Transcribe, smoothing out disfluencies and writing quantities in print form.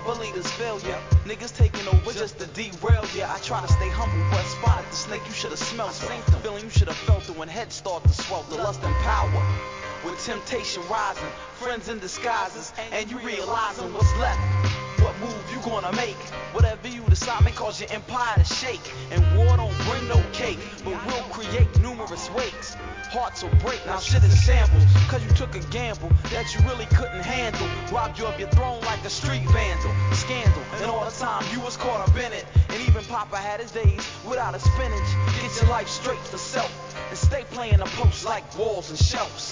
leaders fail ya. Niggas taking over just to derail ya. I try to stay humble, but spotted the snake, you should've smelled it. Feeling you should've felt it when heads start to swell. The lust and power, with temptation rising, friends in disguises, and you realizing what's left. What move you gonna make? Whatever you decide may cause your empire to shake. And war don't bring no cake, but will create numerous wakes. Hearts will break, now shit is shambles, cause you took a gamble that you really couldn't handle. Robbed you of your throne like a street vandal. Scandal, and all the time you was caught up in it. And even Papa had his days without a spinach. Get your life straight for self, and stay playing the post like walls and shelves.